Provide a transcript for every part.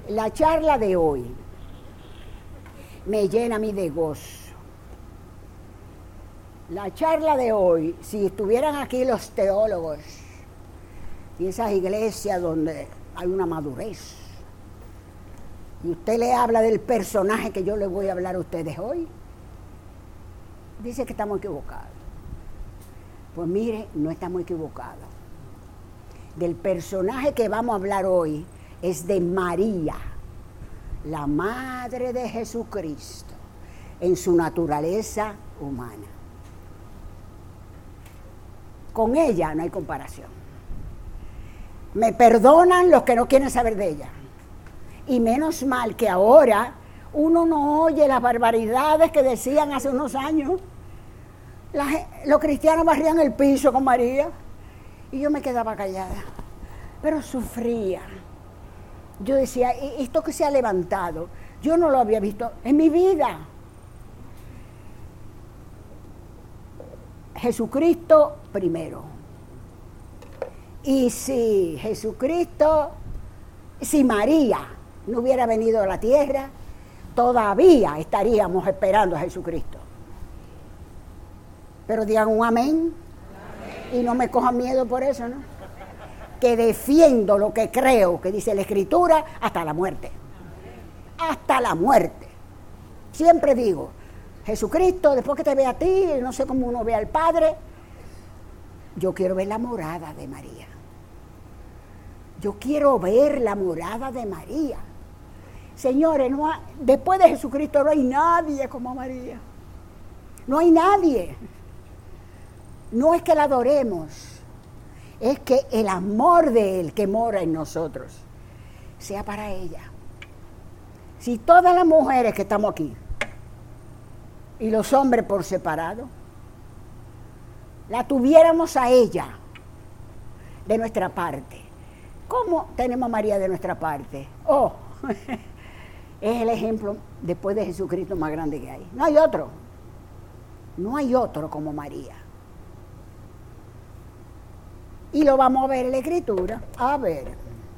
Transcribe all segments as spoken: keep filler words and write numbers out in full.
La charla de hoy me llena a mí de gozo. La charla de hoy, si estuvieran aquí los teólogos y esas iglesias donde hay una madurez, y usted le habla del personaje que yo le voy a hablar a ustedes hoy, dice que estamos equivocados. Pues mire, no estamos equivocados. Del personaje que vamos a hablar hoy es de María, la madre de Jesucristo, en su naturaleza humana. Con ella no hay comparación. Me perdonan los que no quieren saber de ella. Y menos mal que ahora uno no oye las barbaridades que decían hace unos años. La, los cristianos barrían el piso con María y yo me quedaba callada, pero sufría. Yo decía, esto que se ha levantado, yo no lo había visto en mi vida. Jesucristo primero. Y si Jesucristo, si María no hubiera venido a la tierra, todavía estaríamos esperando a Jesucristo. Pero digan un amén, amén. Y no me cojan miedo por eso, ¿no? Que defiendo lo que creo, que dice la Escritura, hasta la muerte. Hasta la muerte. Siempre digo, Jesucristo, después que te vea a ti, no sé cómo uno ve al Padre, yo quiero ver la morada de María. Yo quiero ver la morada de María. Señores, no ha, después de Jesucristo no hay nadie como María. No hay nadie. No es que la adoremos, es que el amor de Él que mora en nosotros sea para ella. Si todas las mujeres que estamos aquí y los hombres por separado, la tuviéramos a ella de nuestra parte, ¿cómo tenemos a María de nuestra parte? Oh, es el ejemplo después de Jesucristo más grande que hay. No hay otro. No hay otro como María. Y lo vamos a ver en la Escritura. A ver.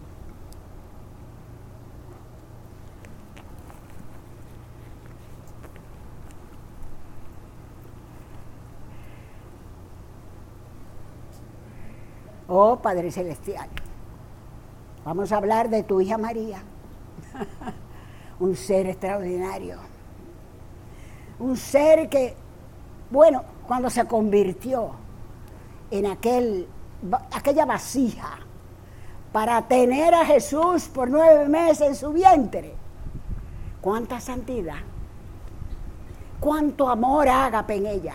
Oh, Padre Celestial, vamos a hablar de tu hija María. Un ser extraordinario. Un ser que, bueno, cuando se convirtió en aquel, aquella vasija para tener a Jesús por nueve meses en su vientre, cuánta santidad, cuánto amor ágape en ella.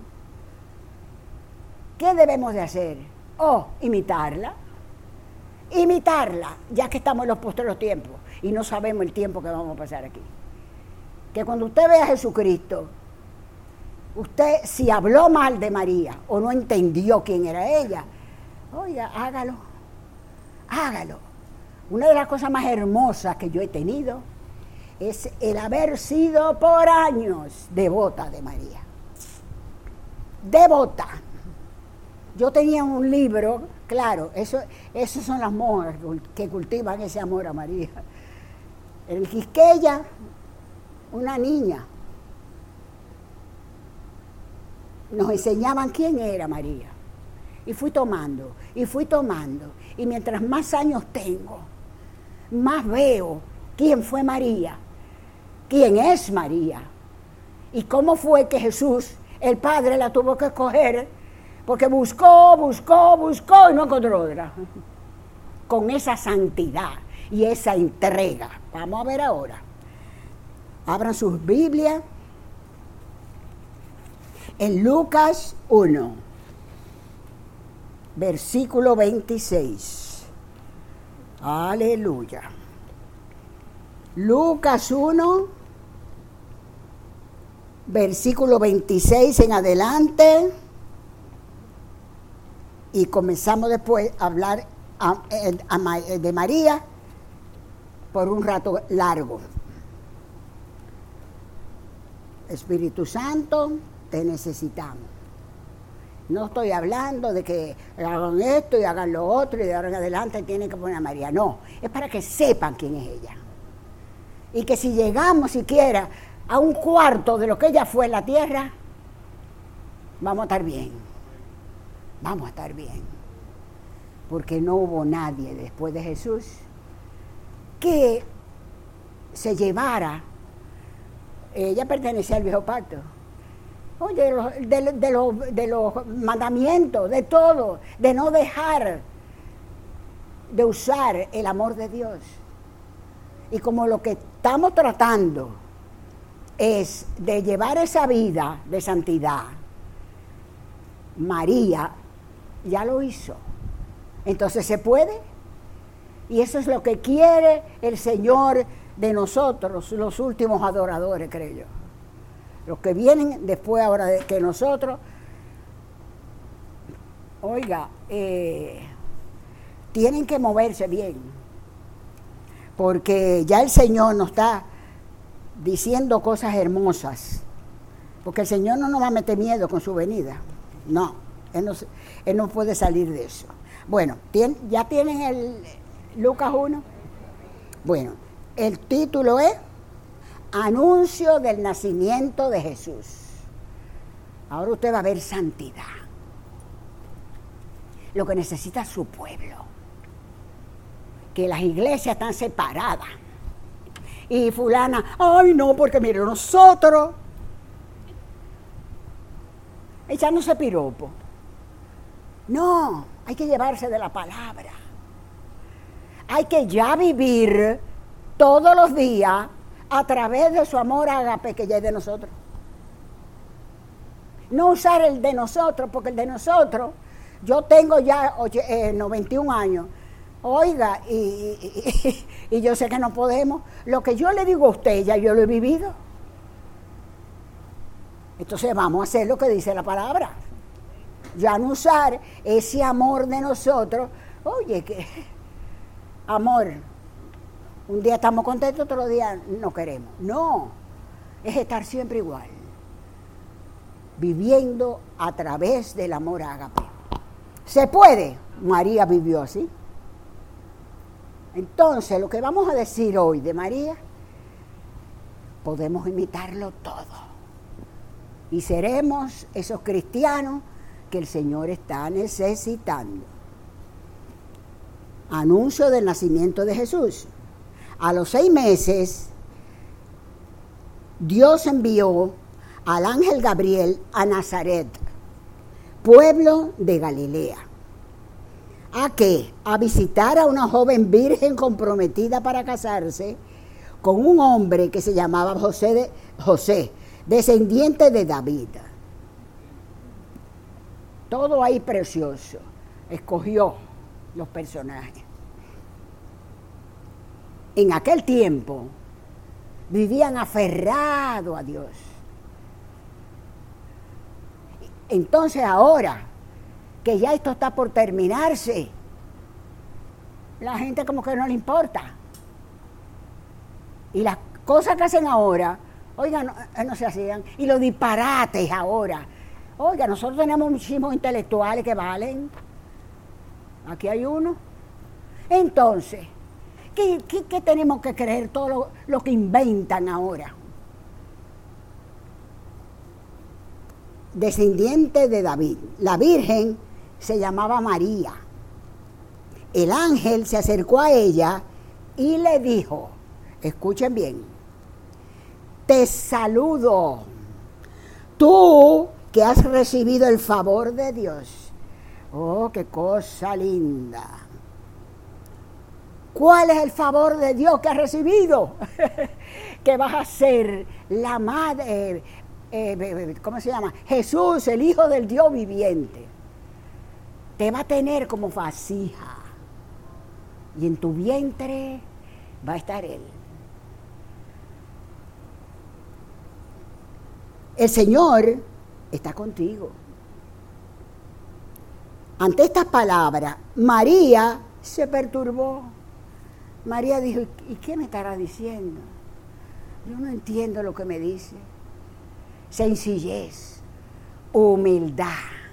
¿Qué debemos de hacer? Oh, imitarla. Imitarla, ya que estamos en los postreros tiempos y no sabemos el tiempo que vamos a pasar aquí. Que cuando usted vea a Jesucristo, usted si habló mal de María o no entendió quién era ella, oiga, hágalo, hágalo. Una de las cosas más hermosas que yo he tenido es el haber sido por años devota de María. Devota. Yo tenía un libro, claro, eso, esos son las monjas que cultivan ese amor a María. En el Quisqueya, una niña, nos enseñaban quién era María. Y fui tomando, y fui tomando. Y mientras más años tengo, más veo quién fue María, quién es María. Y cómo fue que Jesús, el Padre, la tuvo que escoger. Porque buscó, buscó, buscó y no encontró otra. Con esa santidad y esa entrega. Vamos a ver ahora. Abran sus Biblias. En Lucas uno, versículo veintiséis. Aleluya. Lucas uno, versículo veintiséis en adelante. Y comenzamos después a hablar a, a, a, de María por un rato largo. Espíritu Santo, te necesitamos. No estoy hablando de que hagan esto y hagan lo otro y de ahora en adelante tienen que poner a María. No, es para que sepan quién es ella. Y que si llegamos siquiera a un cuarto de lo que ella fue en la tierra, vamos a estar bien. Vamos a estar bien. Porque no hubo nadie después de Jesús que se llevara. Ella pertenecía al viejo pacto. Oye, de los, de, de, los, de los mandamientos, de todo, de no dejar de usar el amor de Dios. Y como lo que estamos tratando es de llevar esa vida de santidad, María ya lo hizo. Entonces se puede. Y eso es lo que quiere el Señor de nosotros, los últimos adoradores, creo yo. Los que vienen después ahora de que nosotros, oiga, eh, tienen que moverse bien. Porque ya el Señor nos está diciendo cosas hermosas. Porque el Señor no nos va a meter miedo con su venida. No, Él no, él no puede salir de eso. Bueno, ¿tien, ¿ya tienen el Lucas uno? Bueno, el título es Anuncio del nacimiento de Jesús. Ahora usted va a ver santidad. Lo que necesita su pueblo. Que las iglesias están separadas. Y fulana, ay no, porque mire, nosotros echándose piropo. No, hay que llevarse de la palabra. Hay que ya vivir todos los días a través de su amor ágape que ya es de nosotros. No usar el de nosotros, porque el de nosotros, yo tengo ya eh, noventa y un años, oiga, y, y, y, y yo sé que no podemos. Lo que yo le digo a usted, ya yo lo he vivido. Entonces vamos a hacer lo que dice la palabra. Ya no usar ese amor de nosotros. Oye, que amor, un día estamos contentos, otro día no queremos. No, es estar siempre igual, viviendo a través del amor ágape. ¿Se puede? María vivió así. Entonces, lo que vamos a decir hoy de María, podemos imitarlo todo. Y seremos esos cristianos que el Señor está necesitando. Anuncio del nacimiento de Jesús. A los seis meses, Dios envió al ángel Gabriel a Nazaret, pueblo de Galilea. ¿A qué? A visitar a una joven virgen comprometida para casarse con un hombre que se llamaba José, de, José, descendiente de David. Todo ahí precioso. Escogió los personajes. En aquel tiempo vivían aferrados a Dios. Entonces ahora que ya esto está por terminarse, la gente como que no le importa. Y las cosas que hacen ahora, oiga, no, no se hacían. Y los disparates ahora. Oiga, nosotros tenemos muchísimos intelectuales que valen. Aquí hay uno. Entonces, ¿qué, qué, qué tenemos que creer todo lo, lo que inventan ahora? Descendiente de David. La Virgen se llamaba María. El ángel se acercó a ella y le dijo, escuchen bien, te saludo, tú que has recibido el favor de Dios. Oh, qué cosa linda. ¿Cuál es el favor de Dios que has recibido? Que vas a ser la madre, eh, eh, ¿cómo se llama? Jesús, el Hijo del Dios viviente. Te va a tener como vasija. Y en tu vientre va a estar Él. El Señor está contigo. Ante estas palabras, María se perturbó. María dijo, ¿y qué me estará diciendo? Yo no entiendo lo que me dice. Sencillez, humildad,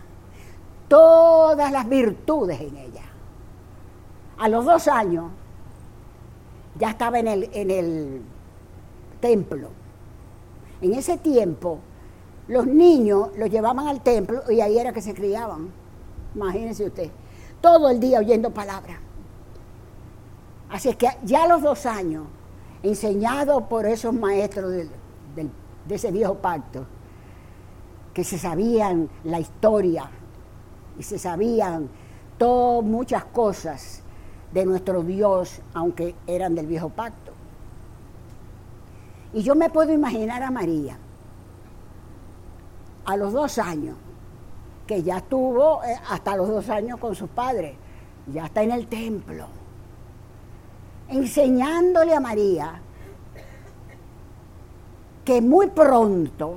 todas las virtudes en ella. A los dos años ya estaba en el, en el, templo. En ese tiempo, los niños los llevaban al templo y ahí era que se criaban. Imagínense usted, todo el día oyendo palabras. Así es que ya a los dos años, enseñado por esos maestros del, del, de ese viejo pacto, que se sabían la historia y se sabían todas muchas cosas de nuestro Dios, aunque eran del viejo pacto. Y yo me puedo imaginar a María, a los dos años, que ya estuvo eh, hasta los dos años con sus padres, ya está en el templo, enseñándole a María que muy pronto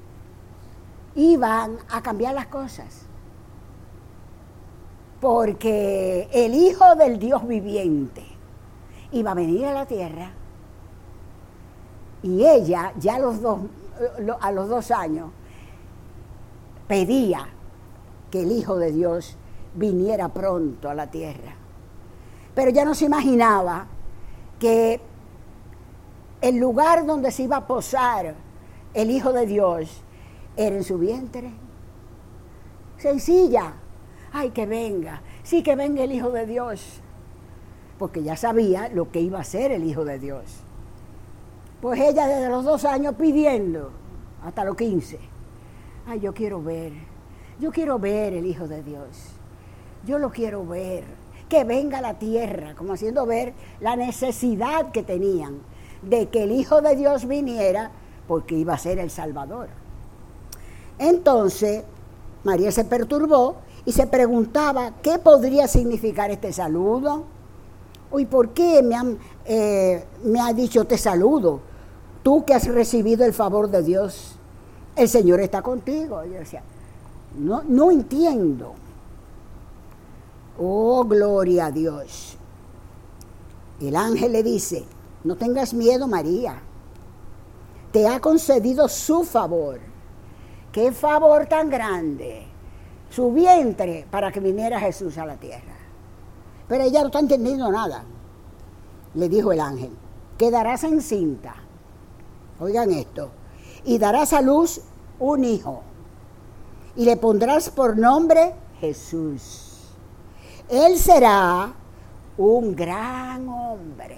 iban a cambiar las cosas, porque el Hijo del Dios viviente iba a venir a la tierra y ella ya a los dos, a los dos años pedía que el Hijo de Dios viniera pronto a la tierra. Pero ya no se imaginaba que el lugar donde se iba a posar el Hijo de Dios era en su vientre. Sencilla. Ay, que venga. Sí, que venga el Hijo de Dios. Porque ya sabía lo que iba a ser el Hijo de Dios. Pues ella desde los dos años pidiendo hasta los quince. Ay, yo quiero ver. Yo quiero ver el Hijo de Dios. Yo lo quiero ver. Que venga a la tierra, como haciendo ver la necesidad que tenían de que el Hijo de Dios viniera, porque iba a ser el Salvador. Entonces, María se perturbó y se preguntaba qué podría significar este saludo. ¿Y por qué me, han, eh, me ha dicho te saludo? Tú que has recibido el favor de Dios, el Señor está contigo. Yo decía, no, no entiendo. Oh, gloria a Dios. El ángel le dice, no tengas miedo, María. Te ha concedido su favor. ¡Qué favor tan grande! Su vientre para que viniera Jesús a la tierra. Pero ella no está entendiendo nada. Le dijo el ángel, quedarás encinta. Oigan esto. Y darás a luz un hijo. Y le pondrás por nombre Jesús. Él será un gran hombre.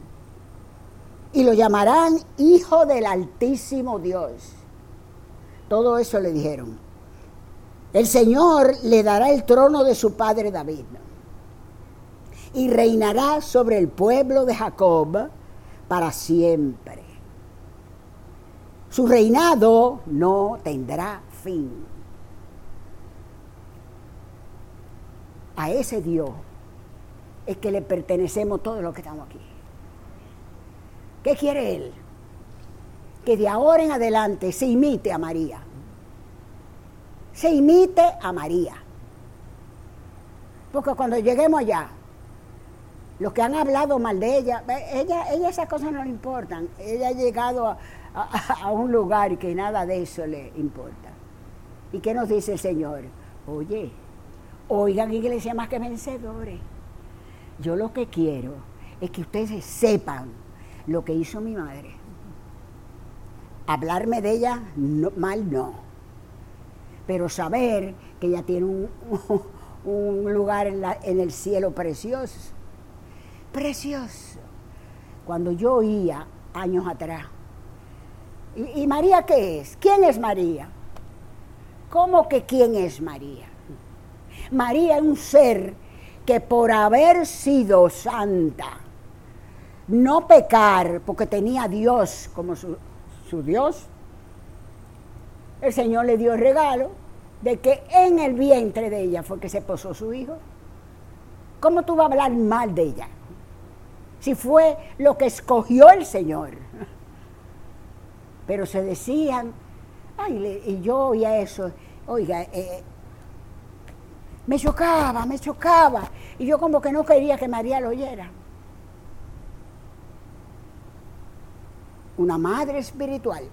Y lo llamarán Hijo del Altísimo Dios. Todo eso le dijeron. El Señor le dará el trono de su padre David. Y reinará sobre el pueblo de Jacob para siempre. Su reinado no tendrá fin. A ese Dios es que le pertenecemos todos los que estamos aquí. ¿Qué quiere Él? Que de ahora en adelante se imite a María. Se imite a María. Porque cuando lleguemos allá, los que han hablado mal de ella, ella, ella esas cosas no le importan. Ella ha llegado a, a, a un lugar que nada de eso le importa. ¿Y qué nos dice el Señor? Oye, oigan, iglesia, más que vencedores. Yo lo que quiero es que ustedes sepan lo que hizo mi madre. Hablarme de ella no, mal no, pero saber que ella tiene un, un lugar en, la, en el cielo precioso, precioso. Cuando yo oía años atrás, ¿y, y María qué es? ¿Quién es María? ¿Cómo que quién es María? María es un ser que por haber sido santa, no pecar, porque tenía a Dios como su, su Dios, el Señor le dio el regalo de que en el vientre de ella fue que se posó su hijo. ¿Cómo tú vas a hablar mal de ella? Si fue lo que escogió el Señor. Pero se decían, ay, y yo oía eso, oiga, eh, me chocaba, me chocaba, y yo como que no quería que María lo oyera. Una madre espiritual.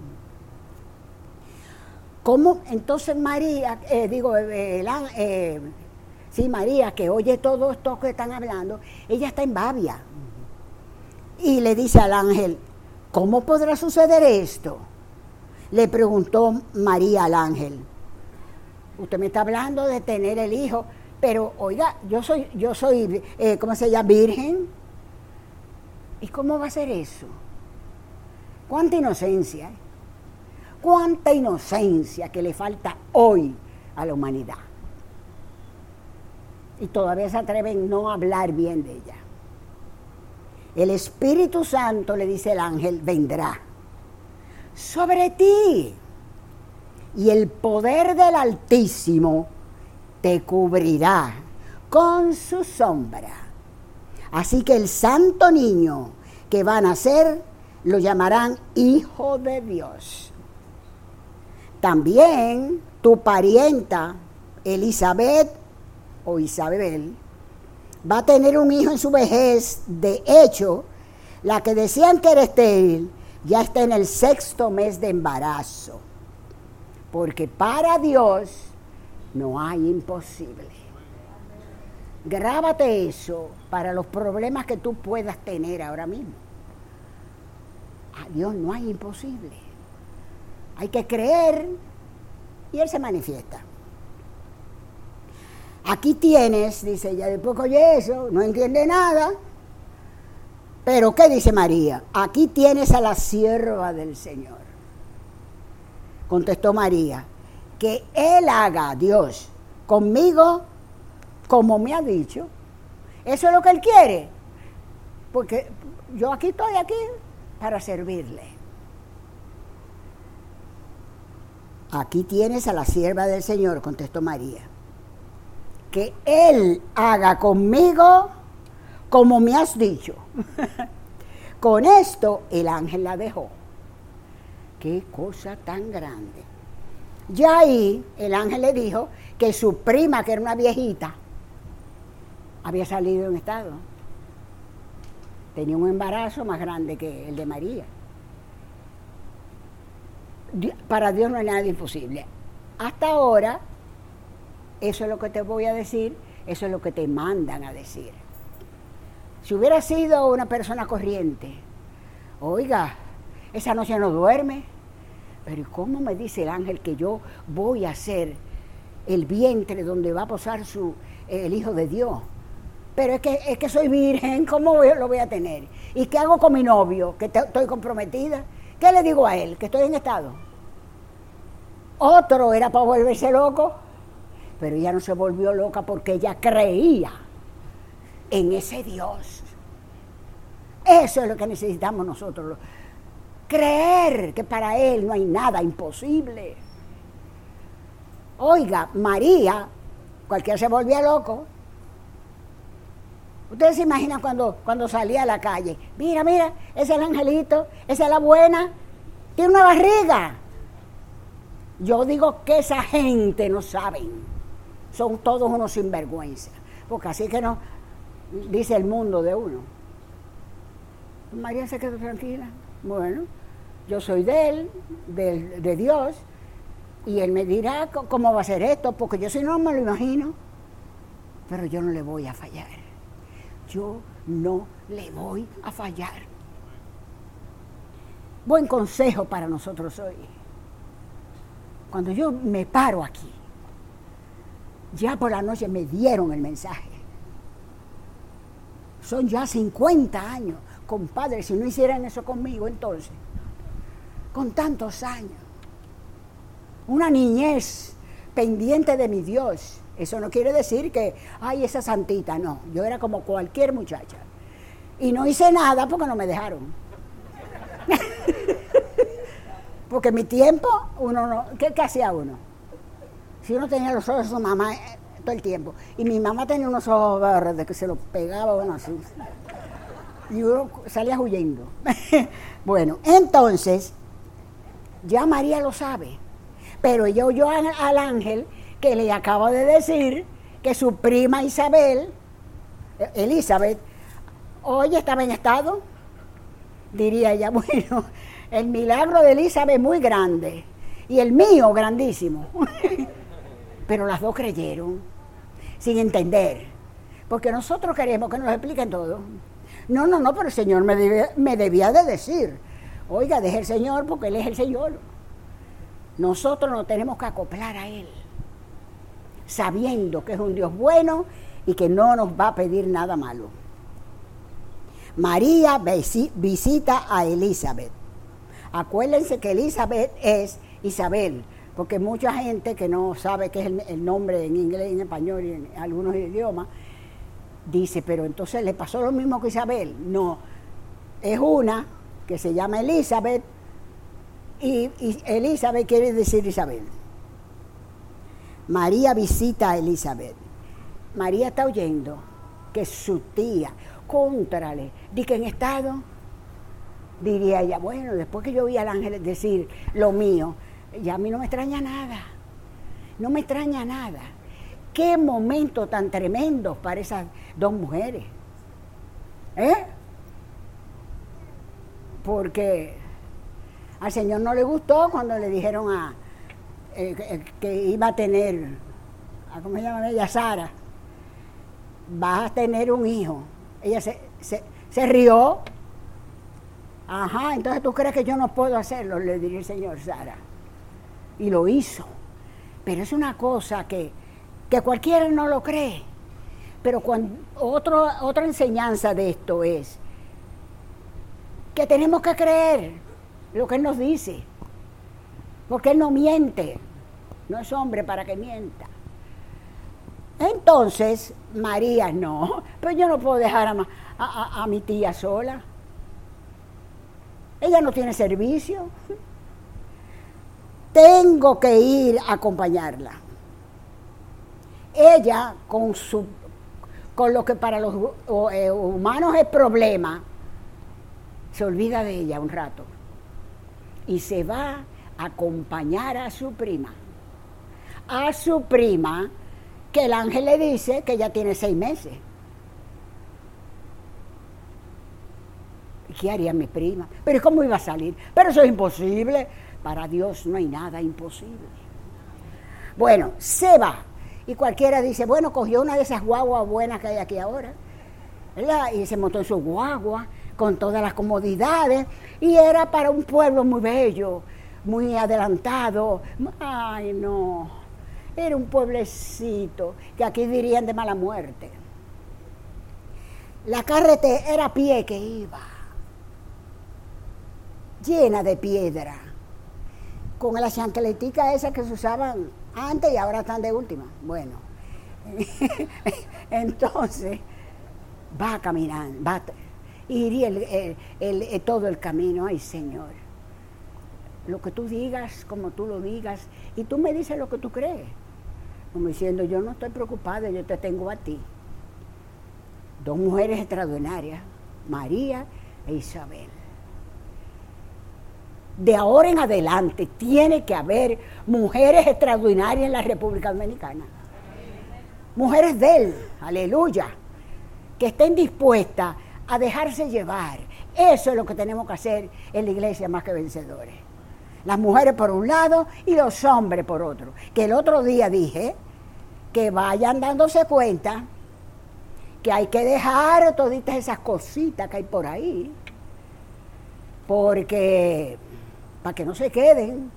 ¿Cómo entonces María, eh, digo, eh, la, eh, sí, María, que oye todo esto que están hablando, ella está en babia. Y le dice al ángel, ¿Cómo podrá suceder esto? Le preguntó María al ángel. Usted me está hablando de tener el hijo, pero oiga, yo soy, yo soy, eh, ¿cómo se llama? Virgen. ¿Y cómo va a ser eso? ¿Cuánta inocencia? ¿eh? ¿Cuánta inocencia que le falta hoy a la humanidad? Y todavía se atreven no a hablar bien de ella. El Espíritu Santo, le dice el ángel, vendrá sobre ti, y el poder del Altísimo te cubrirá con su sombra. Así que el santo niño que va a nacer lo llamarán Hijo de Dios. También tu parienta Elizabeth o Isabel va a tener un hijo en su vejez. De hecho, la que decían que era estéril ya está en el sexto mes de embarazo, porque para Dios no hay imposible. Grábate eso para los problemas que tú puedas tener ahora mismo. A Dios no hay imposible. Hay que creer y Él se manifiesta. Aquí tienes, dice ella, después que oye eso, no entiende nada. Pero ¿qué dice María? Aquí tienes a la sierva del Señor. Contestó María, que Él haga, Dios, conmigo como me ha dicho. Eso es lo que Él quiere. Porque yo aquí estoy aquí para servirle. Aquí tienes a la sierva del Señor, contestó María. Que Él haga conmigo como me has dicho. Con esto el ángel la dejó. Qué cosa tan grande. Ya ahí el ángel le dijo que su prima, que era una viejita, había salido en estado. Tenía un embarazo más grande que el de María. Para Dios no hay nada imposible. Hasta ahora, eso es lo que te voy a decir, eso es lo que te mandan a decir. Si hubiera sido una persona corriente, oiga, esa noche no duerme, pero ¿cómo me dice el ángel que yo voy a ser el vientre donde va a posar su, el Hijo de Dios? Pero es que, es que soy virgen, ¿cómo voy, lo voy a tener? ¿Y qué hago con mi novio, que te, estoy comprometida? ¿Qué le digo a él, que estoy en estado? Otro era para volverse loco, pero ella no se volvió loca porque ella creía en ese Dios. Eso es lo que necesitamos nosotros. Creer que para Él no hay nada imposible. Oiga, María, cualquiera se volvía loco. Ustedes se imaginan cuando, cuando salía a la calle. Mira, mira, ese es el angelito, esa es la buena, tiene una barriga. Yo digo que esa gente no saben. Son todos unos sinvergüenza. Porque así que no, dice el mundo de uno. María se quedó tranquila. Bueno, yo soy de Él, de, de Dios, y Él me dirá cómo va a ser esto, porque yo si no me lo imagino. Pero yo no le voy a fallar. Yo no le voy a fallar. Buen consejo para nosotros hoy. Cuando yo me paro aquí, ya por la noche me dieron el mensaje. Son ya cincuenta años, compadre, si no hicieran eso conmigo entonces, con tantos años, una niñez pendiente de mi Dios. Eso no quiere decir que, ay, esa santita, no, yo era como cualquier muchacha. Y no hice nada porque no me dejaron. Porque en mi tiempo, uno no, ¿qué, qué hacía uno? Si uno tenía los ojos de su mamá eh, todo el tiempo, y mi mamá tenía unos ojos verdes que se los pegaba, bueno, así, y uno salía huyendo. Bueno, entonces, ya María lo sabe, pero ella oyó al, al ángel que le acaba de decir que su prima Isabel, Elizabeth, hoy estaba en estado, diría ella, bueno, el milagro de Elizabeth es muy grande y el mío grandísimo. Pero las dos creyeron sin entender, porque nosotros queremos que nos expliquen todo. No, no, no, pero el Señor me debía, me debía de decir Oiga, deje el Señor porque Él es el Señor. Nosotros nos tenemos que acoplar a Él, sabiendo que es un Dios bueno y que no nos va a pedir nada malo. María visita a Elizabeth. Acuérdense que Elizabeth es Isabel, porque mucha gente que no sabe qué es el, el nombre en inglés, en español y en algunos idiomas, dice, pero entonces le pasó lo mismo que Isabel. No, es una que se llama Elizabeth, y, y Elizabeth quiere decir Isabel. María visita a Elizabeth. María está oyendo que su tía, contrale, di que en estado, diría ella, bueno, después que yo vi al ángel decir lo mío, ya a mí no me extraña nada, no me extraña nada. Qué momento tan tremendo para esas dos mujeres, ¿eh? Porque al Señor no le gustó cuando le dijeron a eh, que iba a tener, a, ¿cómo se llama ella? Sara, vas a tener un hijo. Ella se, se, se rió. Ajá, entonces tú crees que yo no puedo hacerlo, le diría el Señor, Sara. Y lo hizo. Pero es una cosa que, que cualquiera no lo cree. Pero cuando, otro, otra enseñanza de esto es que tenemos que creer lo que Él nos dice. Porque Él no miente. No es hombre para que mienta. Entonces, María, no, pero yo no puedo dejar a, a, a, a mi tía sola. Ella no tiene servicio. Tengo que ir a acompañarla. Ella, con, su, con lo que para los eh, humanos es problema, se olvida de ella un rato y se va a acompañar a su prima. A su prima, que el ángel le dice que ella tiene seis meses. ¿Qué haría mi prima? Pero ¿cómo iba a salir? Pero eso es imposible. Para Dios no hay nada imposible. Bueno, se va. Y cualquiera dice, bueno, cogió una de esas guaguas buenas que hay aquí ahora, ¿verdad? Y se montó en su guagua con todas las comodidades. Y era para un pueblo muy bello, muy adelantado. Ay, no. Era un pueblecito que aquí dirían de mala muerte. La carretera era a pie que iba, llena de piedra, con las chancleticas esas que se usaban antes y ahora están de última. Bueno, entonces va caminando, va, iría el, el, el, el, todo el camino. Ay, Señor, lo que tú digas, como tú lo digas, y tú me dices lo que tú crees. Como diciendo, yo no estoy preocupada, yo te tengo a ti. Dos mujeres extraordinarias, María e Isabel. De ahora en adelante tiene que haber mujeres extraordinarias en la República Dominicana. Mujeres de Él, aleluya, que estén dispuestas a dejarse llevar. Eso es lo que tenemos que hacer en la iglesia Más que Vencedores. Las mujeres por un lado y los hombres por otro. Que el otro día dije que vayan dándose cuenta que hay que dejar todas esas cositas que hay por ahí, porque para que no se queden.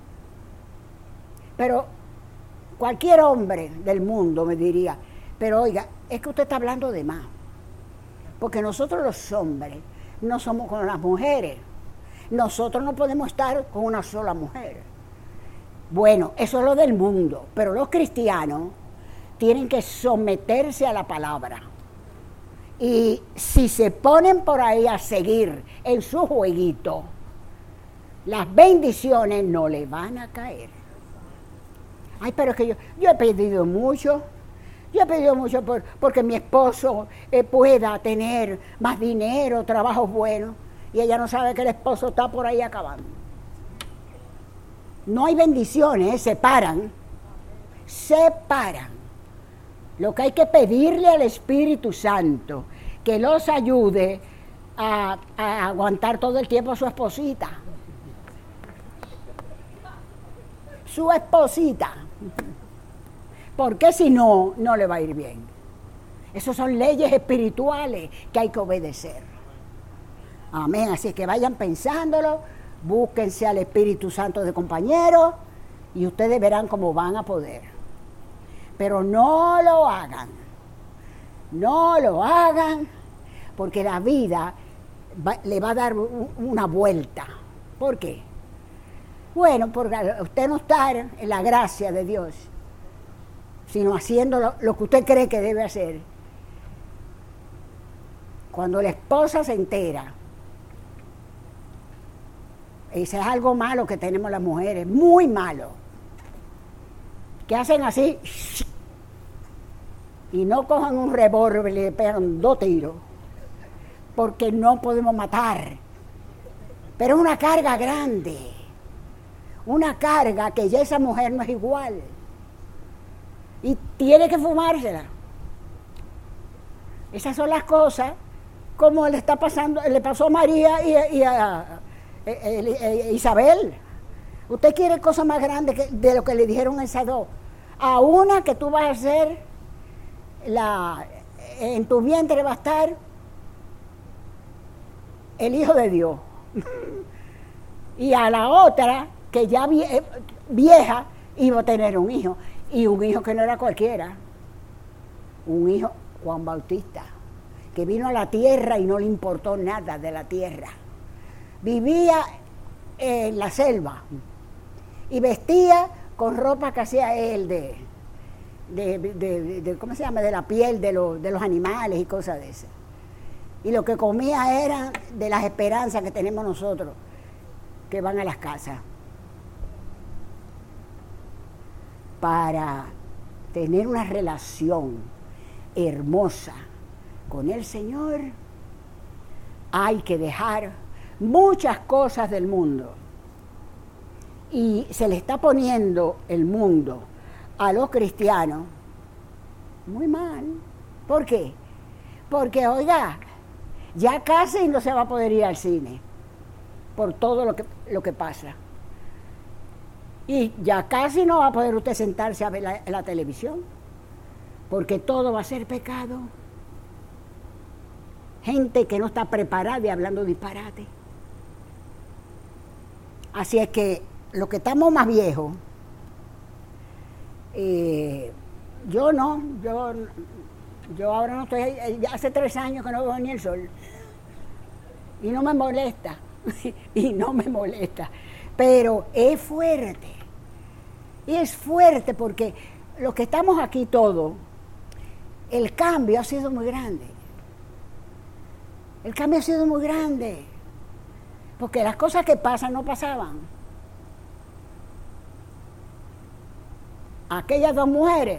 Pero cualquier hombre del mundo me diría, pero oiga, es que usted está hablando de más, porque nosotros los hombres no somos como las mujeres. Nosotros no podemos estar con una sola mujer. Bueno, eso es lo del mundo, pero los cristianos tienen que someterse a la palabra. Y si se ponen por ahí a seguir en su jueguito, las bendiciones no le van a caer. Ay, pero es que yo, yo he pedido mucho, yo he pedido mucho por, porque mi esposo eh, pueda tener más dinero, trabajos buenos. Y ella no sabe que el esposo está por ahí acabando. No hay bendiciones, se paran. Se paran. Lo que hay que pedirle al Espíritu Santo, que los ayude a, a aguantar todo el tiempo a su esposita. Su esposita. Porque si no, no le va a ir bien. Esas son leyes espirituales que hay que obedecer. Amén. Así que vayan pensándolo, búsquense al Espíritu Santo de compañero y ustedes verán cómo van a poder. Pero no lo hagan. No lo hagan porque la vida va, le va a dar un, una vuelta. ¿Por qué? Bueno, porque usted no está en la gracia de Dios, sino haciendo lo, lo que usted cree que debe hacer. Cuando la esposa se entera, ese es algo malo que tenemos las mujeres, muy malo, que hacen así y no cojan un revólver y le pegan dos tiros, porque no podemos matar. Pero es una carga grande, una carga que ya esa mujer no es igual y tiene que fumársela. Esas son las cosas como le está pasando, le pasó a María y, y a, a, a Isabel. Usted quiere cosas más grandes que, de lo que le dijeron a esas dos. A una que tú vas a hacer, la, en tu vientre va a estar el Hijo de Dios. Y a la otra, que ya vie, vieja, iba a tener un hijo. Y un hijo que no era cualquiera. Un hijo, Juan Bautista, que vino a la tierra y no le importó nada de la tierra. Vivía en la selva y vestía con ropa que hacía él de, de, de, de, de ¿cómo se llama? De la piel de, lo, de los animales y cosas de esas. Y lo que comía era de las esperanzas que tenemos nosotros, que van a las casas. Para tener una relación hermosa con el Señor, hay que dejar muchas cosas del mundo. Y se le está poniendo el mundo a los cristianos muy mal. ¿Por qué? Porque, oiga, ya casi no se va a poder ir al cine por todo lo que, lo que pasa. Y ya casi no va a poder usted sentarse a ver la, la televisión, porque todo va a ser pecado. Gente que no está preparada y hablando disparate. Así es que los que estamos más viejos, eh, yo no, yo, yo ahora no estoy, hace tres años que no veo ni el sol. Y no me molesta, y no me molesta. Pero es fuerte. Y es fuerte porque los que estamos aquí todos, el cambio ha sido muy grande. El cambio ha sido muy grande. Porque las cosas que pasan no pasaban. Aquellas dos mujeres,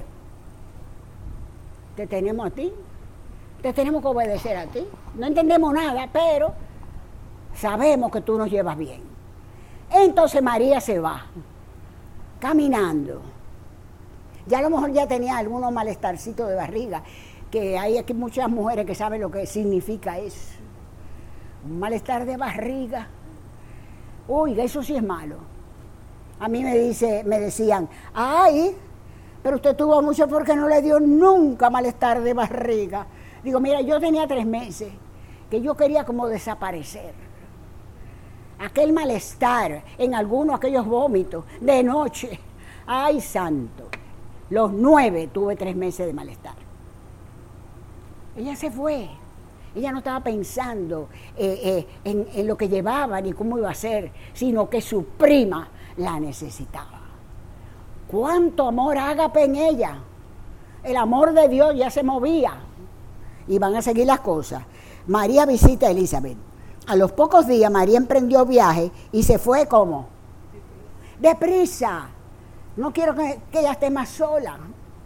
te tenemos a ti, te tenemos que obedecer a ti. No entendemos nada, pero sabemos que tú nos llevas bien. Entonces María se va, caminando. Ya a lo mejor ya tenía algunos malestarcitos de barriga, que hay aquí muchas mujeres que saben lo que significa eso. Un malestar de barriga. Oiga, eso sí es malo. A mí me dice, me decían, ay, pero usted tuvo mucho porque no le dio nunca malestar de barriga. Digo, mira, yo tenía tres meses que yo quería como desaparecer. Aquel malestar en algunos, aquellos vómitos de noche. Ay, santo. Los nueve tuve tres meses de malestar. Ella se fue. Ella no estaba pensando eh, eh, en, en lo que llevaba ni cómo iba a ser, sino que su prima la necesitaba. ¿Cuánto amor ágape en ella? El amor de Dios ya se movía. Y van a seguir las cosas. María visita a Elizabeth. A los pocos días María emprendió viaje y se fue ¿cómo? Deprisa. No quiero que, que ella esté más sola.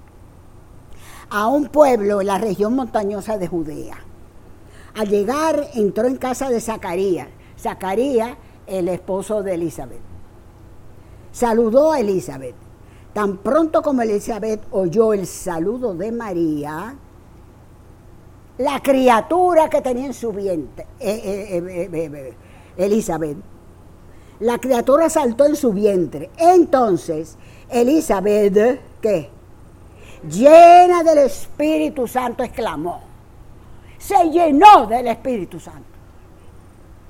A un pueblo en la región montañosa de Judea. Al llegar entró en casa de Zacarías. Zacarías, el esposo de Elizabeth. Saludó a Elizabeth. Tan pronto como Elizabeth oyó el saludo de María, la criatura que tenía en su vientre, eh, eh, eh, eh, eh, Elizabeth, la criatura saltó en su vientre. Entonces, Elizabeth, ¿qué? Llena del Espíritu Santo, exclamó. Se llenó del Espíritu Santo.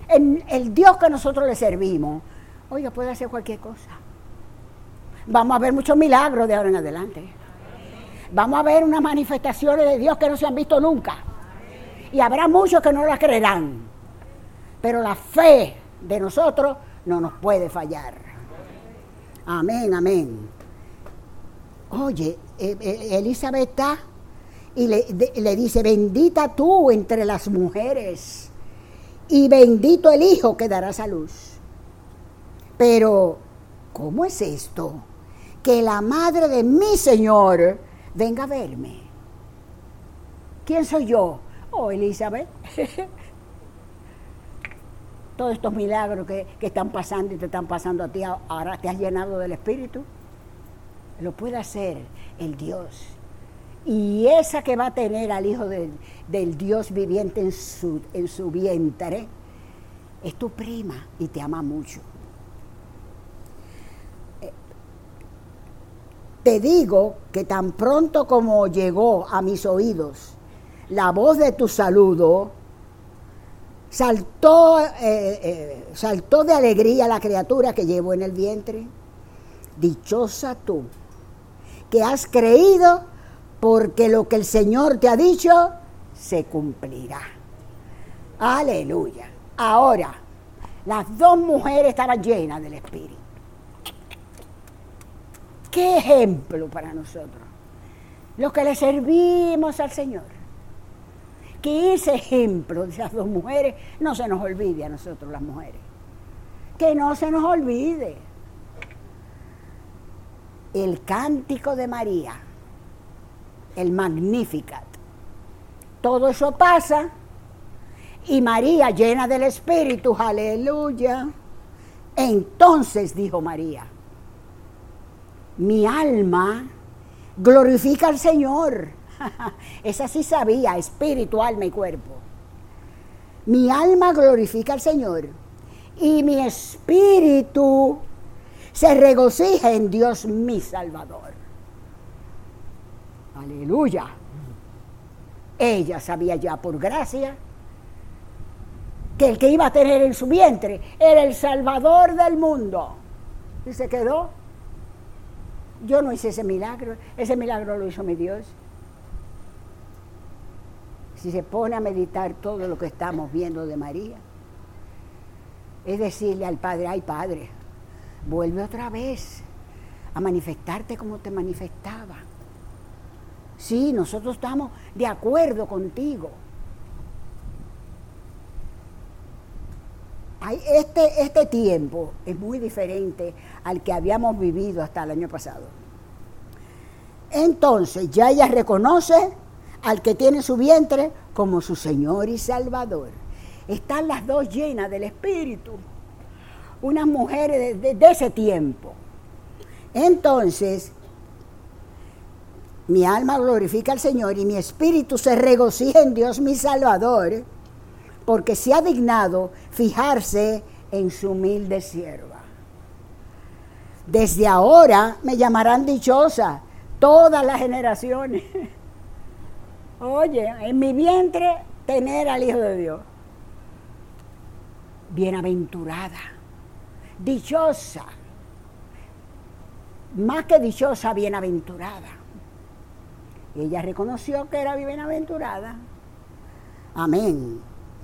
el, el Dios que nosotros le servimos, oiga, puede hacer cualquier cosa. Vamos a ver muchos milagros de ahora en adelante. Vamos a ver unas manifestaciones de Dios que no se han visto nunca. Y habrá muchos que no la creerán. Pero la fe de nosotros no nos puede fallar. Amén, amén. Oye, eh, eh, Elizabeth está y le, de, le dice, bendita tú entre las mujeres y bendito el hijo que darás a luz. Pero, ¿cómo es esto? Que la madre de mi Señor venga a verme. ¿Quién soy yo? Oh, Elizabeth. Todos estos milagros que, que están pasando y te están pasando a ti, ahora te has llenado del Espíritu. Lo puede hacer el Dios. Y esa que va a tener al Hijo del, del Dios viviente en su, en su vientre, es tu prima y te ama mucho. Te digo que tan pronto como llegó a mis oídos la voz de tu saludo, saltó, eh, eh, saltó de alegría la criatura que llevo en el vientre. Dichosa tú, que has creído, porque lo que el Señor te ha dicho se cumplirá. Aleluya. Ahora, las dos mujeres estaban llenas del Espíritu. ¿Qué ejemplo para nosotros? Los que le servimos al Señor. Que ese ejemplo de esas dos mujeres no se nos olvide a nosotros las mujeres. Que no se nos olvide. El cántico de María, el Magnificat. Todo eso pasa y María llena del Espíritu, aleluya. Entonces dijo María, mi alma glorifica al Señor. Esa sí sabía, espíritu, alma y cuerpo. Mi alma glorifica al Señor y mi espíritu se regocija en Dios mi Salvador. Aleluya. Ella sabía ya por gracia que el que iba a tener en su vientre era el Salvador del mundo. Y se quedó. Yo no hice ese milagro, ese milagro lo hizo mi Dios. Si se pone a meditar todo lo que estamos viendo de María, es decirle al Padre, ay Padre, vuelve otra vez a manifestarte como te manifestaba. Sí, nosotros estamos de acuerdo contigo. Este, este tiempo es muy diferente al que habíamos vivido hasta el año pasado. Entonces ya ella reconoce al que tiene su vientre como su Señor y Salvador. Están las dos llenas del Espíritu, unas mujeres de, de, de ese tiempo. Entonces, mi alma glorifica al Señor y mi espíritu se regocija en Dios mi Salvador, porque se ha dignado fijarse en su humilde sierva. Desde ahora me llamarán dichosa todas las generaciones. Oye, en mi vientre tener al Hijo de Dios. Bienaventurada, dichosa, más que dichosa, bienaventurada. Ella reconoció que era bienaventurada. Amén.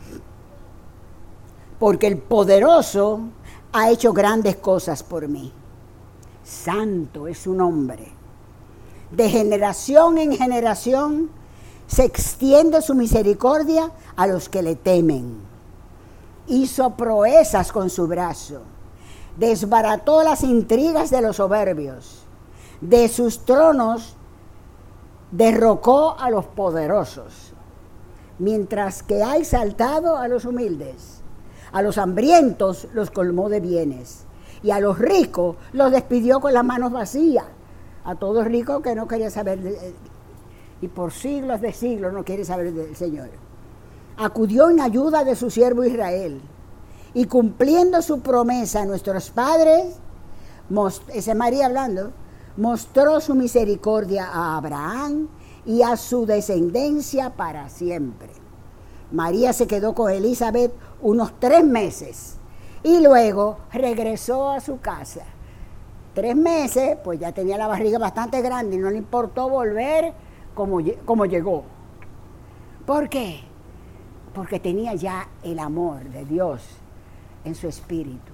Porque el poderoso ha hecho grandes cosas por mí. Santo es su nombre. De generación en generación se extiende su misericordia a los que le temen. Hizo proezas con su brazo. Desbarató las intrigas de los soberbios. De sus tronos derrocó a los poderosos, mientras que ha exaltado a los humildes. A los hambrientos los colmó de bienes, y a los ricos los despidió con las manos vacías. A todo rico que no quería saber, de, y por siglos de siglos no quiere saber del Señor. Acudió en ayuda de su siervo Israel, y cumpliendo su promesa a nuestros padres, esa es María hablando, mostró su misericordia a Abraham y a su descendencia para siempre. María se quedó con Elizabeth unos tres meses y luego regresó a su casa. Tres meses, pues ya tenía la barriga bastante grande y no le importó volver como, como llegó. ¿Por qué? Porque tenía ya el amor de Dios en su espíritu.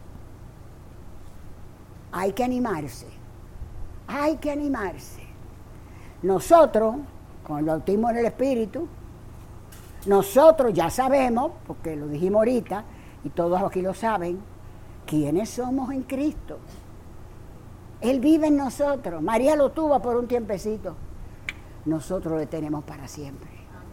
Hay que animarse, hay que animarse. Nosotros, con el bautismo en el espíritu, nosotros ya sabemos, porque lo dijimos ahorita, y todos aquí lo saben, quiénes somos en Cristo. Él vive en nosotros. María lo tuvo por un tiempecito. Nosotros lo tenemos para siempre.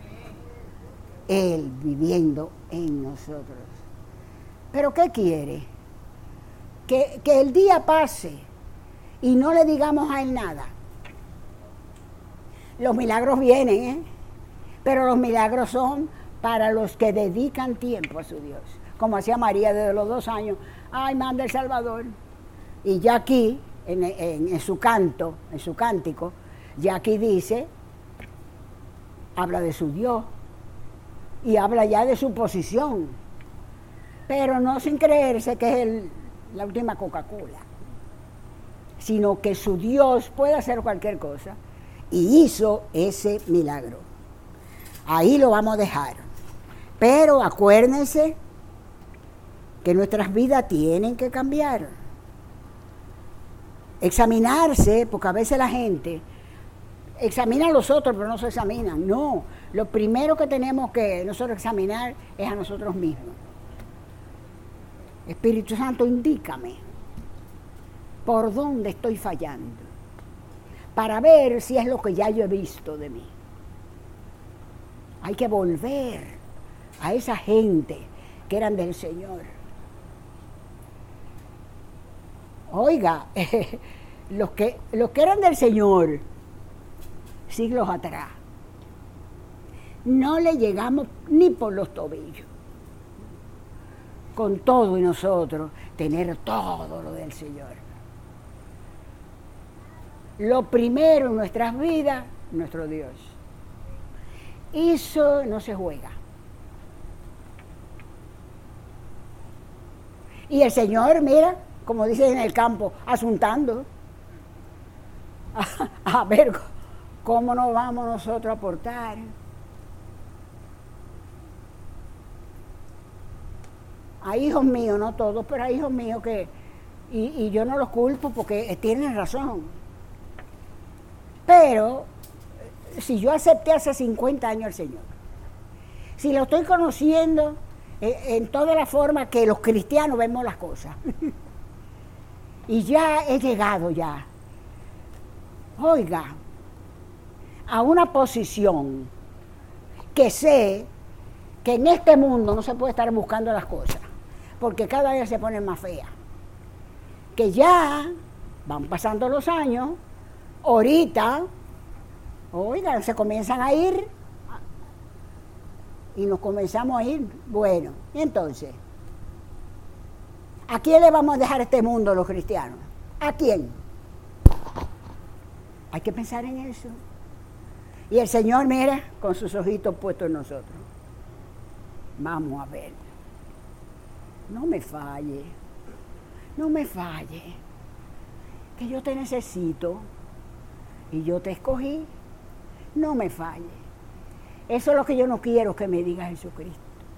Él viviendo en nosotros. ¿Pero qué quiere? Que, que el día pase y no le digamos a él nada. Los milagros vienen, ¿eh? Pero los milagros son para los que dedican tiempo a su Dios. Como hacía María desde los dos años. Ay, manda el Salvador. Y ya aquí, en, en, en su canto, en su cántico, ya aquí dice, habla de su Dios. Y habla ya de su posición, pero no sin creerse que es el, la última Coca-Cola, sino que su Dios puede hacer cualquier cosa, y hizo ese milagro. Ahí lo vamos a dejar. Pero acuérdense que nuestras vidas tienen que cambiar. Examinarse, porque a veces la gente examina a los otros, pero no se examinan. No, lo primero que tenemos que nosotros examinar es a nosotros mismos. Espíritu Santo, indícame por dónde estoy fallando, para ver si es lo que ya yo he visto de mí. Hay que volver a esa gente que eran del Señor. Oiga, eh, los que, los que eran del Señor siglos atrás, no le llegamos ni por los tobillos. Con todo y nosotros tener todo lo del Señor. Lo primero en nuestras vidas, nuestro Dios. Eso no se juega. Y el Señor, mira, como dicen en el campo, asuntando. A, a ver cómo nos vamos nosotros a portar. Hay hijos míos, no todos, pero hay hijos míos que, y, y yo no los culpo porque tienen razón. Pero, si yo acepté hace cincuenta años al Señor, si lo estoy conociendo eh, en toda la forma que los cristianos vemos las cosas, y ya he llegado ya, oiga, a una posición que sé que en este mundo no se puede estar buscando las cosas, porque cada día se ponen más feas. Que ya van pasando los años, ahorita, oigan, se comienzan a ir y nos comenzamos a ir. Bueno, y entonces, ¿a quién le vamos a dejar este mundo los cristianos? ¿A quién? Hay que pensar en eso. Y el Señor, mira, con sus ojitos puestos en nosotros. Vamos a ver. No me falle. No me falle. Que yo te necesito. Y yo te escogí. No me falle. Eso es lo que yo no quiero que me diga Jesucristo.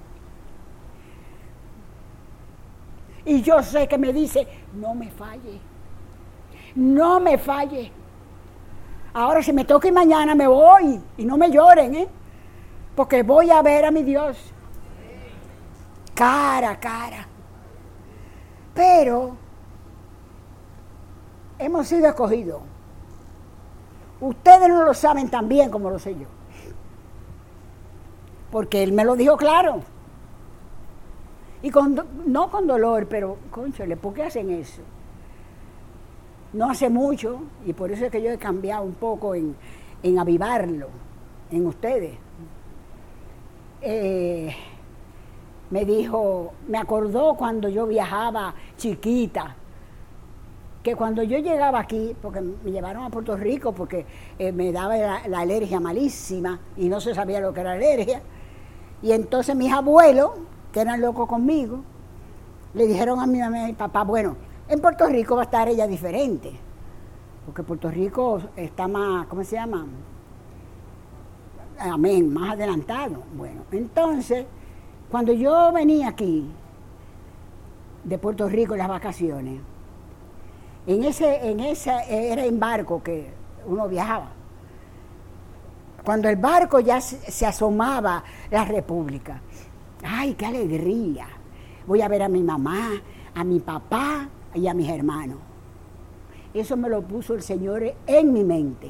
Y yo sé que me dice, no me falle. No me falle. Ahora si me toca y mañana me voy. Y no me lloren, ¿eh? Porque voy a ver a mi Dios. Cara a cara. Pero hemos sido escogidos. Ustedes no lo saben tan bien como lo sé yo. Porque Él me lo dijo claro. Y con, no con dolor, pero, cónchale, ¿por qué hacen eso? No hace mucho, y por eso es que yo he cambiado un poco en, en avivarlo en ustedes. Eh, me dijo, me acordó cuando yo viajaba chiquita, que cuando yo llegaba aquí, porque me llevaron a Puerto Rico porque eh, me daba la, la alergia malísima y no se sabía lo que era alergia, Y entonces mis abuelos, que eran locos conmigo, le dijeron a mi mamá y a mi papá, bueno, en Puerto Rico va a estar ella diferente, porque Puerto Rico está más, ¿cómo se llama? Amén, más adelantado. Bueno, entonces, cuando yo venía aquí, de Puerto Rico en las vacaciones, en ese, en ese, era en barco que uno viajaba. Cuando el barco ya se, se asomaba la República, ¡ay, qué alegría! Voy a ver a mi mamá, a mi papá y a mis hermanos. Eso me lo puso el Señor en mi mente.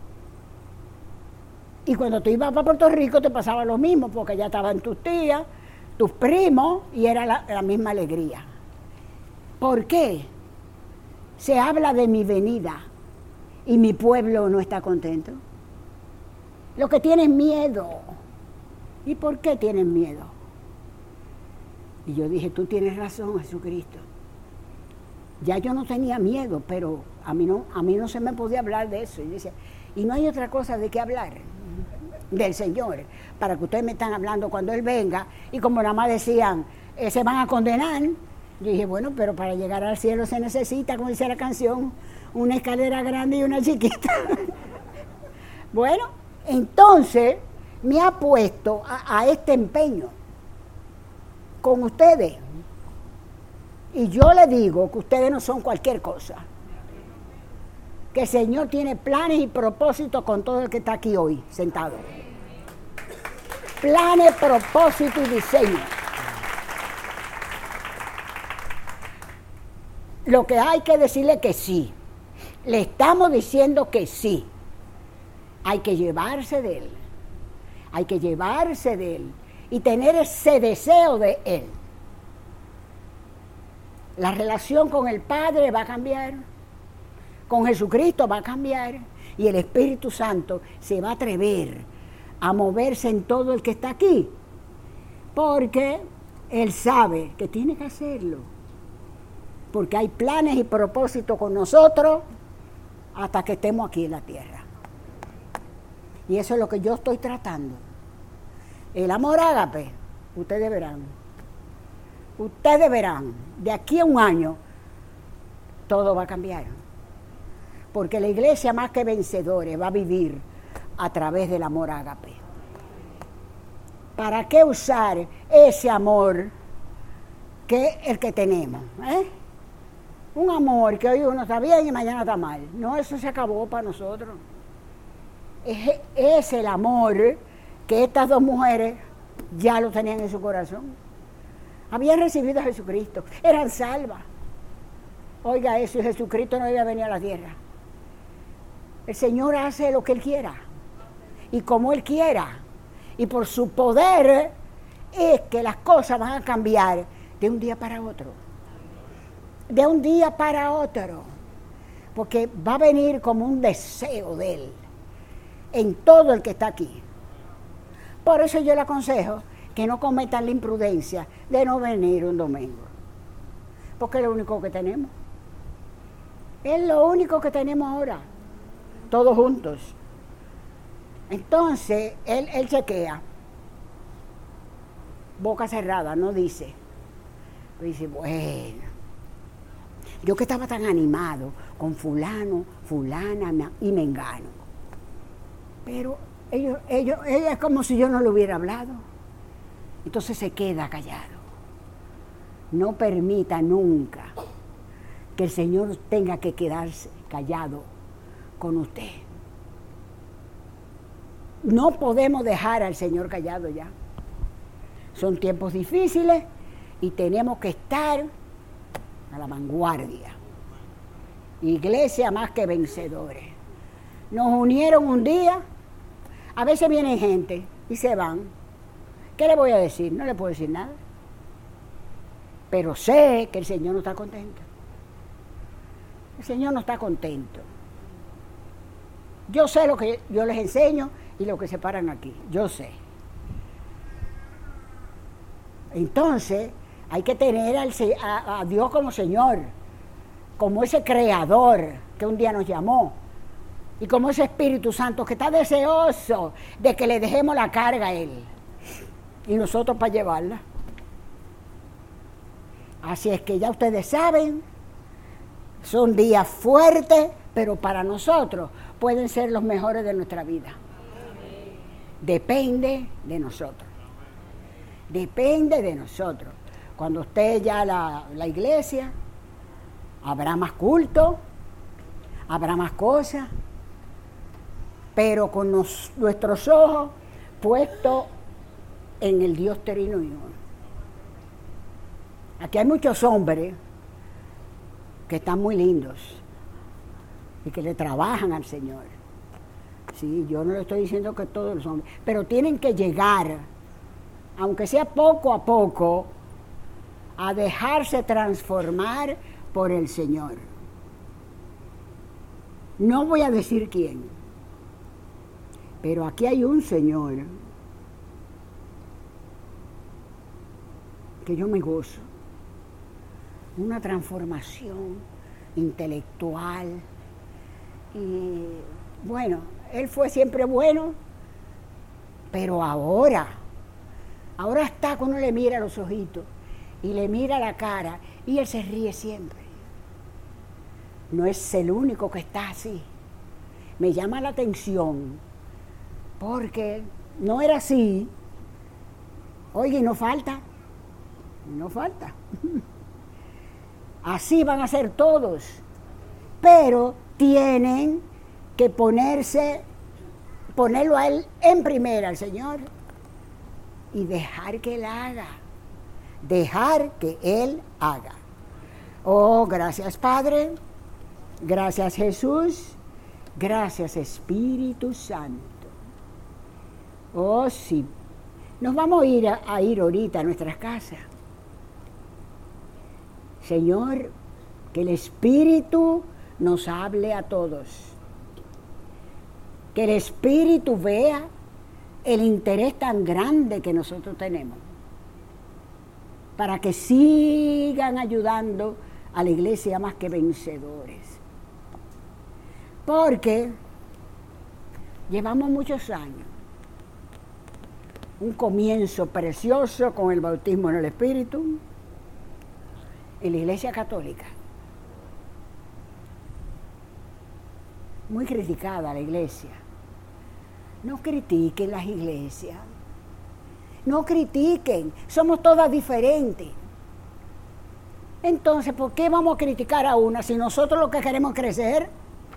Y cuando tú ibas para Puerto Rico te pasaba lo mismo, porque ya estaban tus tías, tus primos, y era la, la misma alegría. ¿Por qué? Se habla de mi venida y mi pueblo no está contento. Los que tienen miedo. ¿Y por qué tienen miedo? Y yo dije, tú tienes razón, Jesucristo. Ya yo no tenía miedo, pero a mí no, a mí no se me podía hablar de eso. Y dice, y no hay otra cosa de qué hablar del Señor, para que ustedes me están hablando cuando Él venga, y como nada más decían, eh, se van a condenar. Yo dije, bueno, pero para llegar al cielo se necesita, como dice la canción, una escalera grande y una chiquita. Bueno, entonces me ha puesto a, a este empeño con ustedes. Y yo le digo que ustedes no son cualquier cosa. Que el Señor tiene planes y propósitos con todo el que está aquí hoy, sentado. Planes, propósitos y diseño. Lo que hay que decirle que sí. Le estamos diciendo que sí. Hay que llevarse de Él. Hay que llevarse de Él. Y tener ese deseo de Él. La relación con el Padre va a cambiar. Con Jesucristo va a cambiar. Y el Espíritu Santo se va a atrever a moverse en todo el que está aquí. Porque Él sabe que tiene que hacerlo. Porque hay planes y propósitos con nosotros hasta que estemos aquí en la tierra. Y eso es lo que yo estoy tratando. El amor ágape, ustedes verán. Ustedes verán, de aquí a un año, todo va a cambiar. Porque la iglesia más que vencedores va a vivir a través del amor ágape. ¿Para qué usar ese amor que es el que tenemos? ¿Eh? Un amor que hoy uno está bien y mañana está mal. No, eso se acabó para nosotros. Es, es el amor que estas dos mujeres ya lo tenían en su corazón. Habían recibido a Jesucristo, eran salvas. Oiga eso, Jesucristo no iba a venir a la tierra. El Señor hace lo que Él quiera y como Él quiera. Y por su poder es que las cosas van a cambiar de un día para otro. De un día para otro. Porque va a venir como un deseo de Él en todo el que está aquí. Por eso yo le aconsejo que no cometan la imprudencia de no venir un domingo. Porque es lo único que tenemos. Es lo único que tenemos ahora. Todos juntos. Entonces, él, él chequea. Boca cerrada, no dice. Dice, bueno, yo que estaba tan animado con fulano, fulana y mengano. Pero ellos, ellos, ella es como si yo no le hubiera hablado. Entonces se queda callado. No permita nunca que el Señor tenga que quedarse callado con usted. No podemos dejar al Señor callado ya. Son tiempos difíciles y tenemos que estar a la vanguardia. Iglesia más que vencedores. Nos unieron un día, a veces vienen gente y se van. ¿Qué le voy a decir? No le puedo decir nada. Pero sé que el Señor no está contento. El Señor no está contento. Yo sé lo que yo les enseño y lo que se paran aquí. Yo sé. Entonces, hay que tener al, a, a Dios como Señor, como ese creador que un día nos llamó, y como ese Espíritu Santo que está deseoso de que le dejemos la carga a Él. y nosotros para llevarla. Así es que ya ustedes saben, son días fuertes, pero para nosotros pueden ser los mejores de nuestra vida. Depende de nosotros. Depende de nosotros. Cuando esté ya la, la iglesia, habrá más culto, habrá más cosas, pero con nos, nuestros ojos puestos en el Dios Trino y Uno. Aquí hay muchos hombres que están muy lindos y que le trabajan al Señor. Sí, yo no le estoy diciendo que todos los hombres, pero tienen que llegar, aunque sea poco a poco, a dejarse transformar por el Señor. No voy a decir quién, pero aquí hay un Señor que yo me gozo. Una transformación intelectual. Y bueno, él fue siempre bueno, pero ahora, ahora está cuando uno le mira a los ojitos y le mira la cara y él se ríe siempre. No es el único que está así. Me llama la atención porque no era así. Oye, no falta, no falta. Así van a ser todos, pero tienen que ponerse, ponerlo a él en primera, al Señor, y dejar que él haga, dejar que él haga. Oh, gracias Padre, gracias Jesús, gracias Espíritu Santo. Oh, sí, nos vamos a ir a, a ir ahorita a nuestras casas. Señor, que el Espíritu nos hable a todos. Que el Espíritu vea el interés tan grande que nosotros tenemos. Para que sigan ayudando a la iglesia más que vencedores. Porque llevamos muchos años. Un comienzo precioso con el bautismo en el Espíritu. En la Iglesia Católica, muy criticada la iglesia. No critiquen las iglesias, no critiquen, somos todas diferentes. Entonces, ¿por qué vamos a criticar a una si nosotros lo que queremos es crecer?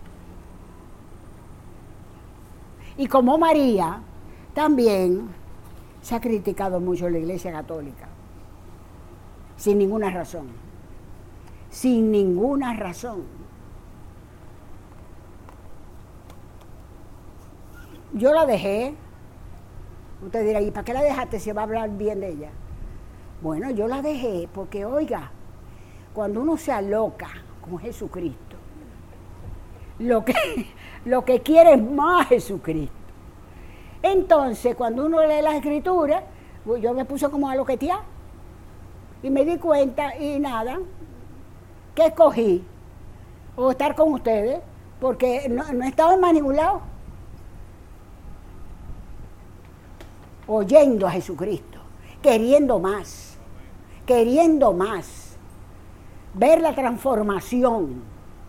Y como María, también se ha criticado mucho la Iglesia Católica, sin ninguna razón. Sin ninguna razón. Yo la dejé. Usted dirá, ¿y para qué la dejaste si va a hablar bien de ella? Bueno, yo la dejé porque, oiga, cuando uno se aloca con Jesucristo, lo que, lo que quiere es más Jesucristo. Entonces, cuando uno lee la Escritura, pues yo me puse como a loquetear. Y me di cuenta, y nada, ¿qué escogí? O estar con ustedes, porque no, no he estado en más ningún lado. Oyendo a Jesucristo, queriendo más, queriendo más, ver la transformación.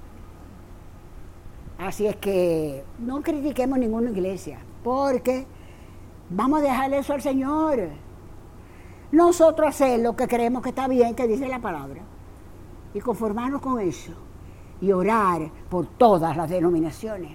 Así es que no critiquemos ninguna iglesia, porque vamos a dejarle eso al Señor. Nosotros hacer lo que creemos que está bien, que dice la palabra, y conformarnos con eso, y orar por todas las denominaciones.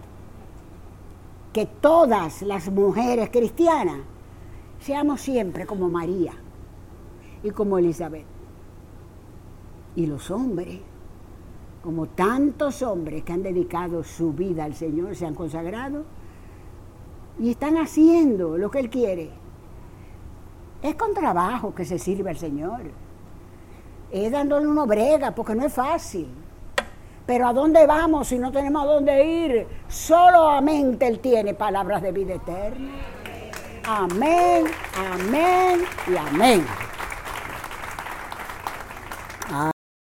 Que todas las mujeres cristianas seamos siempre como María y como Elizabeth. Y los hombres, como tantos hombres que han dedicado su vida al Señor, se han consagrado y están haciendo lo que Él quiere. Es con trabajo que se sirve al Señor. Es dándole una brega, porque no es fácil. Pero ¿a dónde vamos si no tenemos a dónde ir? Solamente Él tiene palabras de vida eterna. Amén, amén y amén.